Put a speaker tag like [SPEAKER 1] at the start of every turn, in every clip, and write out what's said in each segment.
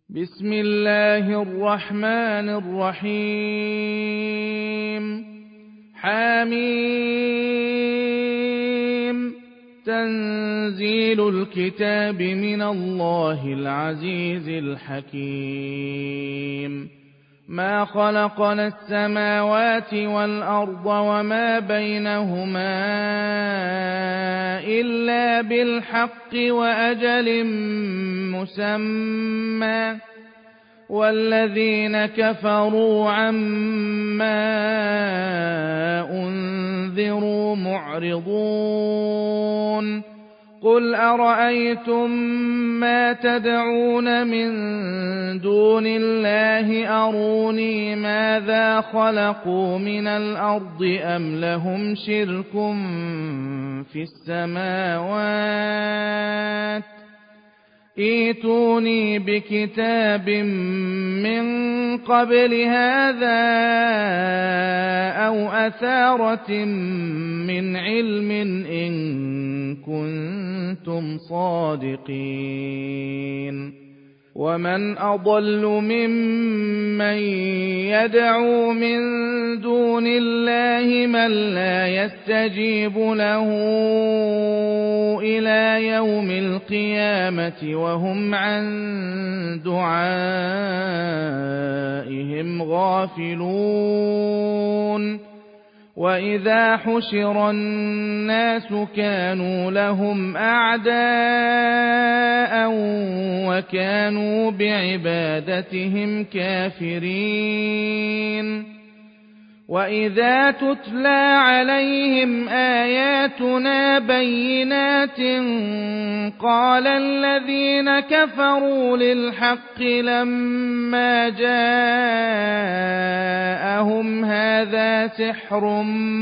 [SPEAKER 1] بسم الله الرحمن الرحيم حميم تنزيل الكتاب من الله العزيز الحكيم ما خلقنا السماوات والأرض وما بينهما إلا بالحق وأجل مسمى والذين كفروا عما أنذروا معرضون قل أرأيتم ما تدعون من دون الله أروني ماذا خلقوا من الأرض أم لهم شرك في السماوات ائتوني بكتاب من قبل هذا أو أثارة من علم إن كنتم صادقين ومن أضل ممن يدعو من دون الله من لا يستجيب له إلى يوم القيامة وهم عن دعائهم غافلون وإذا حشر الناس كانوا لهم أعداء وكانوا بعبادتهم كافرين وإذا تتلى عليهم آياتنا بينات قال الذين كفروا للحق لما جاءهم هذا سحر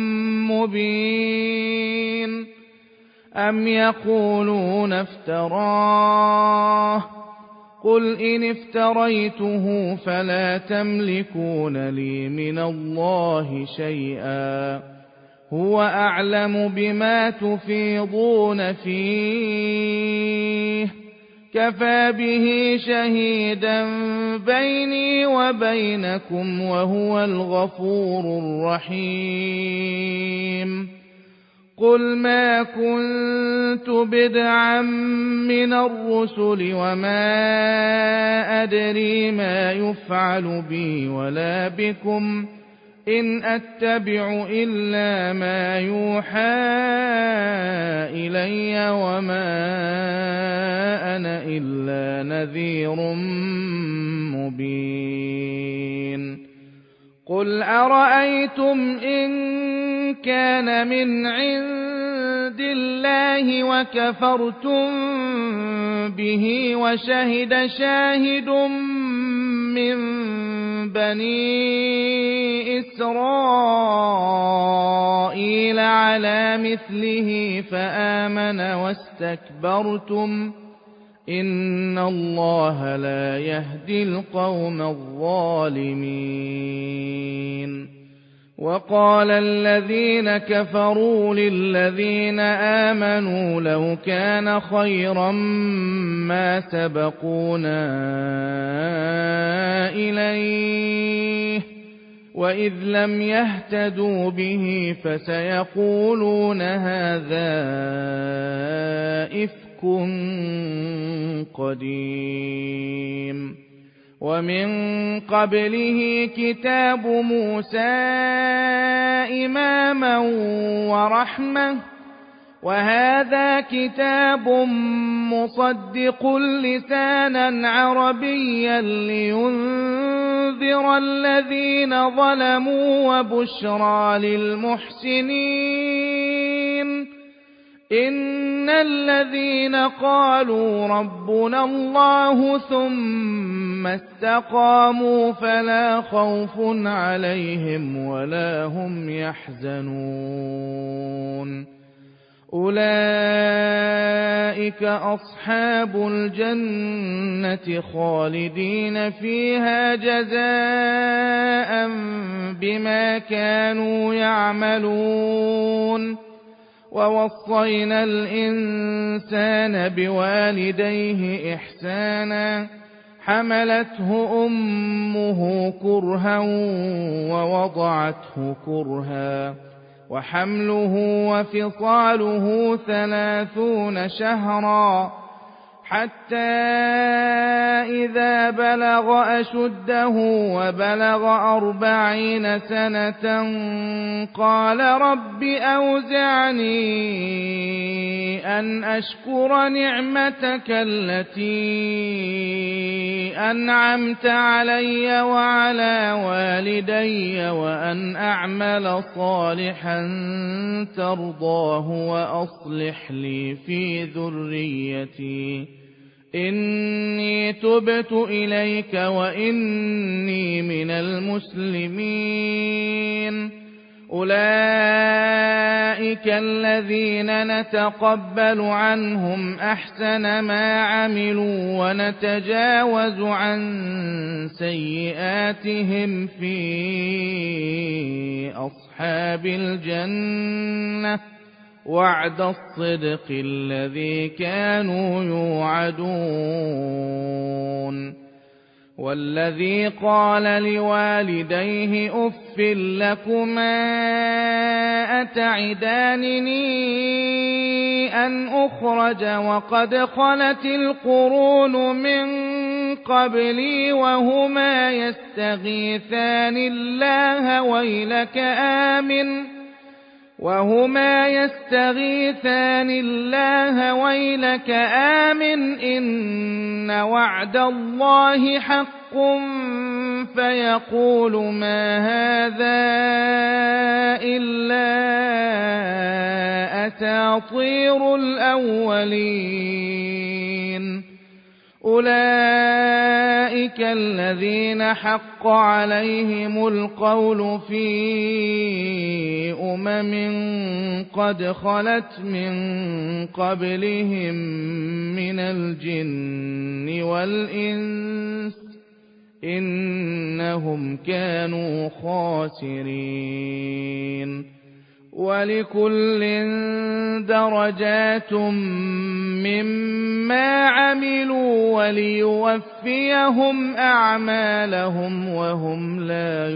[SPEAKER 1] مبين أم يقولون افتراه قل إن افتريته فلا تملكون لي من الله شيئا هو أعلم بما تفيضون فيه كفى به شهيدا بيني وبينكم وهو الغفور الرحيم قل ما كنت بدعا من الرسل وما أدري ما يفعل بي ولا بكم إن أتبع إلا ما يوحى إلي وما أنا إلا نذير مبين قل أرأيتم إن كان من عند الله وكفرتم به وشهد شاهد من بني إسرائيل على مثله فآمن واستكبرتم إن الله لا يهدي القوم الظالمين وقال الذين كفروا للذين آمنوا لو كان خيرا ما سبقونا إليه وإذ لم يهتدوا به فسيقولون هذا إفك قديم ومن قبله كتاب موسى إماما ورحمة وهذا كتاب مصدق لسانا عربيا لينذر الذين ظلموا وبشرى للمحسنين إن الذين قالوا ربنا الله ثم استقاموا فلا خوف عليهم ولا هم يحزنون أولئك أصحاب الجنة خالدين فيها جزاء بما كانوا يعملون ووصينا الإنسان بوالديه إحسانا حملته أمه كرها ووضعته كرها وحمله وفصاله 30 شهرا حتى إذا بلغ أشده وبلغ 40 سنة قال رب أوزعني أن أشكر نعمتك التي أنعمت علي وعلى والدي وأن أعمل صالحا ترضاه وأصلح لي في ذريتي إني تبت إليك وإني من المسلمين أولئك الذين نتقبل عنهم أحسن ما عملوا ونتجاوز عن سيئاتهم في أصحاب الجنة وعد الصدق الذي كانوا يوعدون والذي قال لوالديه أف لكما أتعدانني أن أخرج وقد خلت القرون من قبلي وهما يستغيثان الله ويلك آمن إن وعد الله حق فيقول ما هذا إلا أساطير الأولين أولئك الذين حق عليهم القول في قد خلت من قبلهم من الجن والإنس إنهم كانوا خاسرين ولكل درجات مما عملوا وليوفيهم أعمالهم وهم لا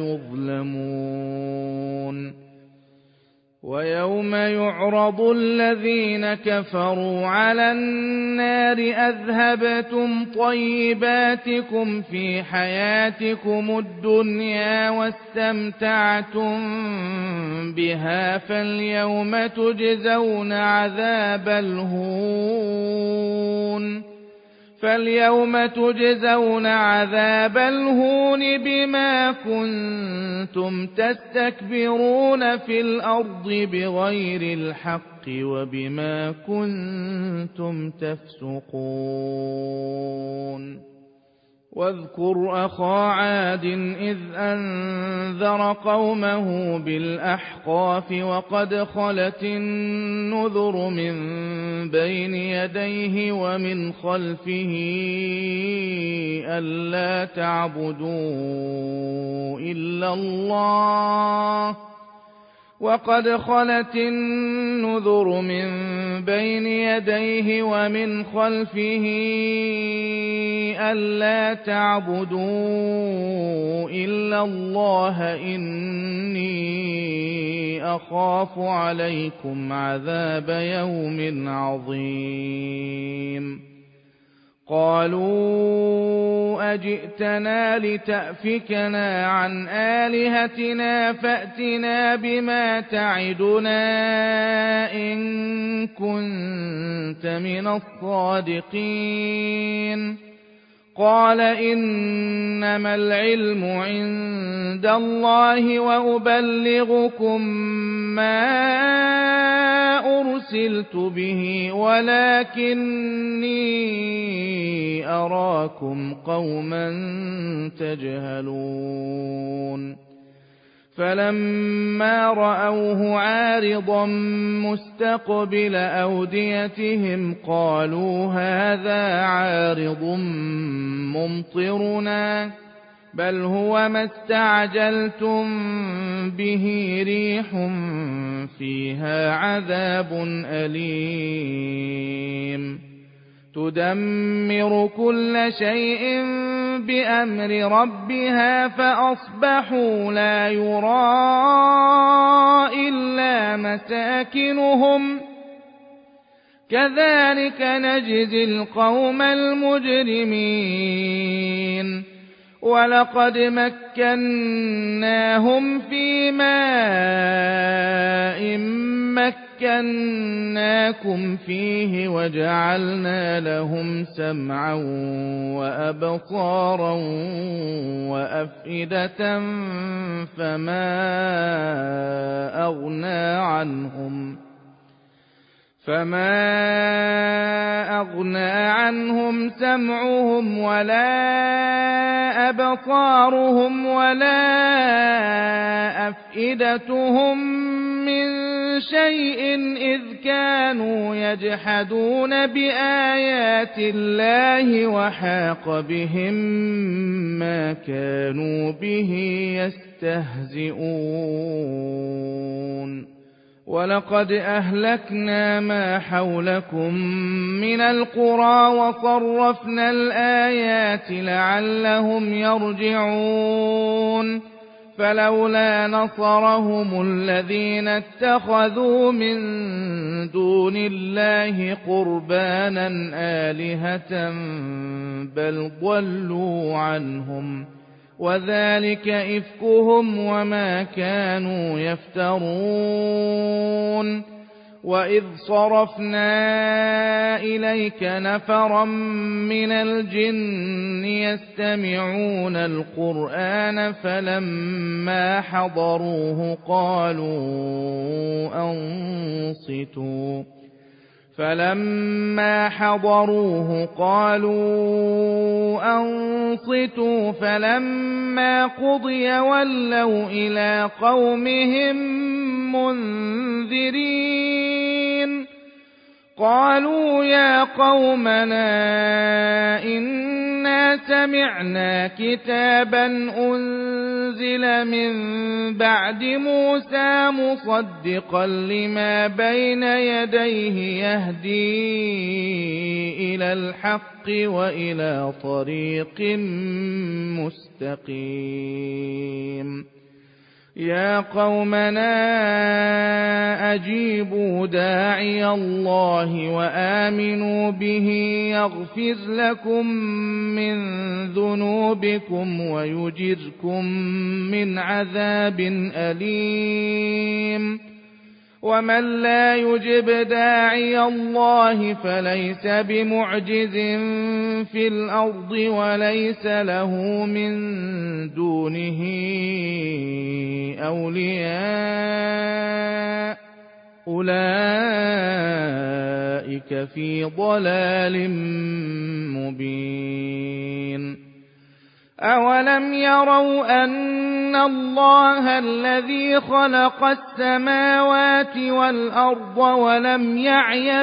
[SPEAKER 1] يظلمون ويوم يعرض الذين كفروا على النار أذهبتم طيباتكم في حياتكم الدنيا واستمتعتم بها فاليوم تجزون عذاب الهون بما كنتم تستكبرون في الأرض بغير الحق وبما كنتم تفسقون واذكر أخا عاد إذ أنذر قومه بالأحقاف وقد خلت النذر من بين يديه ومن خلفه ألا تعبدوا إلا الله وقد خلت النذر من بين يديه ومن خلفه ألا تعبدوا إلا الله إني أخاف عليكم عذاب يوم عظيم قالوا أجئتنا لتأفكنا عن آلهتنا فأتنا بما تعدنا إن كنت من الصادقين قال إنما العلم عند الله وأبلغكم ما أرسلت به ولكني أراكم قوما تجهلون فلما رأوه عارضا مستقبل أوديتهم قالوا هذا عارض ممطرنا بل هو ما استعجلتم به ريح فيها عذاب أليم تدمر كل شيء بأمر ربها فأصبحوا لا يرى إلا مساكنهم كذلك نجزي القوم المجرمين ولقد مكناهم في ماء مكناكم فيه وجعلنا لهم سمعا وأبصارا وأفئدة فما أغنى عنهم سمعهم ولا أبصارهم ولا أفئدتهم من شيء إذ كانوا يجحدون بآيات الله وحاق بهم ما كانوا به يستهزئون ولقد أهلكنا ما حولكم من القرى وصرفنا الآيات لعلهم يرجعون فلولا نصرهم الذين اتخذوا من دون الله قربانا آلهة بل ضلوا عنهم وذلك إفكهم وما كانوا يفترون وإذ صرفنا إليك نفرا من الجن يستمعون القرآن فلما حضروه قالوا أنصتوا فلما قضي ولوا إلى قومهم منذرين قالوا يا قومنا إنا سمعنا كتابا أنزل من بعد موسى مصدقا لما بين يديه يهدي إلى الحق وإلى طريق مستقيم يا قومنا أجيبوا داعي الله وآمنوا به يغفر لكم من ذنوبكم ويجركم من عذاب أليم ومن لا يجب داعي الله فليس بمعجز في الأرض وليس له من دونه أولياء أولئك في ضلال مبين أولم يروا أن الله الذي خلق السماوات والأرض ولم يعي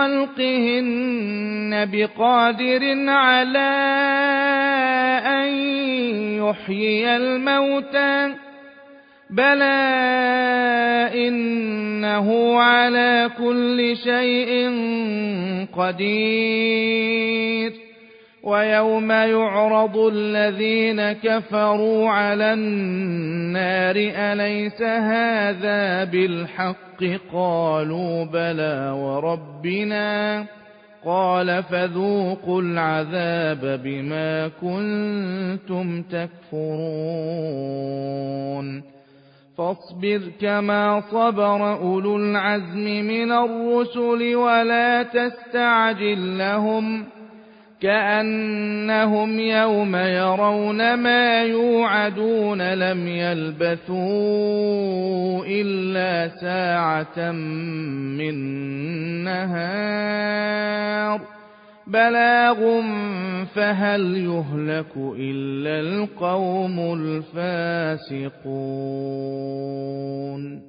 [SPEAKER 1] بخلقهن بقادر على أن يحيي الموتى بلى إنه على كل شيء قدير ويوم يعرض الذين كفروا على النار أليس هذا بالحق قالوا بلى وربنا قال فذوقوا العذاب بما كنتم تكفرون فاصبر كما صبر أولو العزم من الرسل ولا تستعجل لهم كأنهم يوم يرون ما يوعدون لم يلبثوا إلا ساعة من نهار بلاغ فهل يهلك إلا القوم الفاسقون